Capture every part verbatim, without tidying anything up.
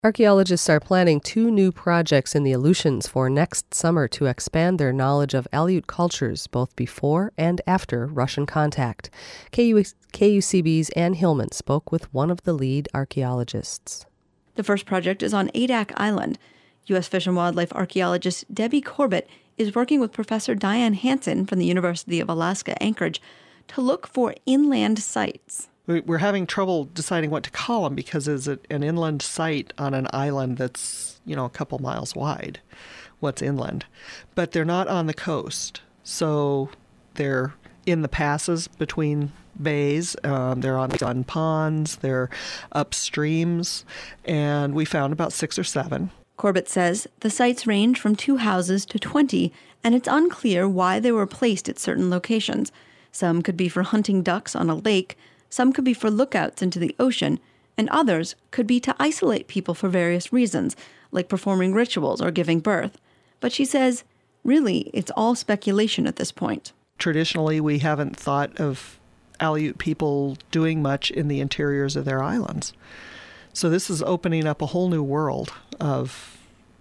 Archaeologists are planning two new projects in the Aleutians for next summer to expand their knowledge of Aleut cultures both before and after Russian contact. K U C B's Ann Hillman spoke with one of the lead archaeologists. The first project is on Adak Island. U S Fish and Wildlife archaeologist Debbie Corbett is working with Professor Diane Hansen from the University of Alaska Anchorage to look for inland sites. We're having trouble deciding what to call them because it's an inland site on an island that's, you know, a couple miles wide. What's inland? But they're not on the coast. So they're in the passes between bays. Um, they're on, on ponds. They're upstreams. And we found about six or seven. Corbett says the sites range from two houses to twenty, and it's unclear why they were placed at certain locations. Some could be for hunting ducks on a lake. Some could be for lookouts into the ocean, and others could be to isolate people for various reasons, like performing rituals or giving birth. But she says, really, it's all speculation at this point. Traditionally, we haven't thought of Aleut people doing much in the interiors of their islands. So this is opening up a whole new world of,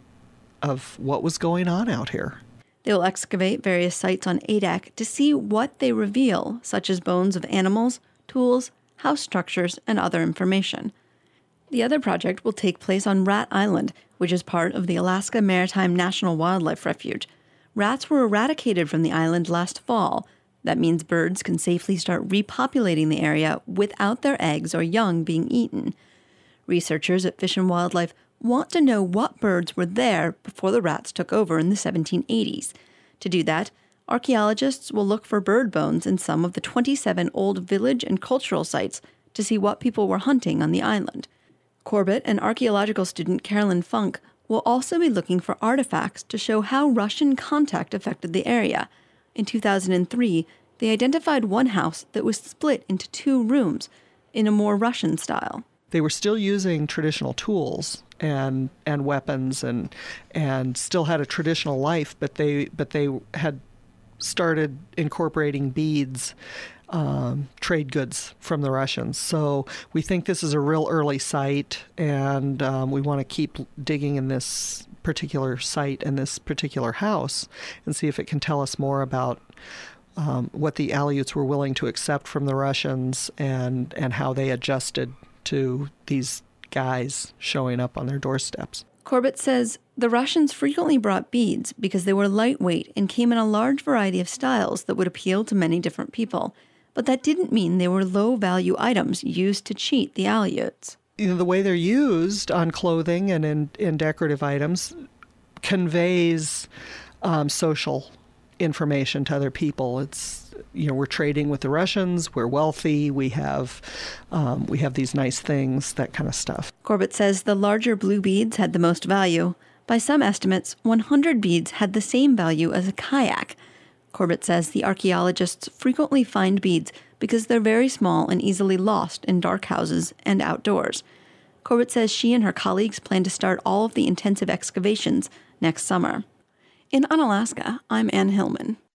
of what was going on out here. They will excavate various sites on Adak to see what they reveal, such as bones of animals, tools, house structures, and other information. The other project will take place on Rat Island, which is part of the Alaska Maritime National Wildlife Refuge. Rats were eradicated from the island last fall. That means birds can safely start repopulating the area without their eggs or young being eaten. Researchers at Fish and Wildlife want to know what birds were there before the rats took over in the seventeen eighties. To do that, archaeologists will look for bird bones in some of the twenty-seven old village and cultural sites to see what people were hunting on the island. Corbett and archaeological student Carolyn Funk will also be looking for artifacts to show how Russian contact affected the area. In two thousand three, they identified one house that was split into two rooms in a more Russian style. They were still using traditional tools and and weapons and and still had a traditional life, but they but they had started incorporating beads, um, trade goods from the Russians. So we think this is a real early site, and um, we want to keep digging in this particular site and this particular house and see if it can tell us more about um, what the Aleuts were willing to accept from the Russians and, and how they adjusted to these guys showing up on their doorsteps. Corbett says the Russians frequently brought beads because they were lightweight and came in a large variety of styles that would appeal to many different people. But that didn't mean they were low-value items used to cheat the Aleuts. You know, the way they're used on clothing and in, in decorative items conveys um, social information to other people. It's, you know, we're trading with the Russians, we're wealthy, we have um, we have these nice things, that kind of stuff. Corbett says the larger blue beads had the most value. By some estimates, one hundred beads had the same value as a kayak. Corbett says the archaeologists frequently find beads because they're very small and easily lost in dark houses and outdoors. Corbett says she and her colleagues plan to start all of the intensive excavations next summer. In Unalaska, I'm Ann Hillman.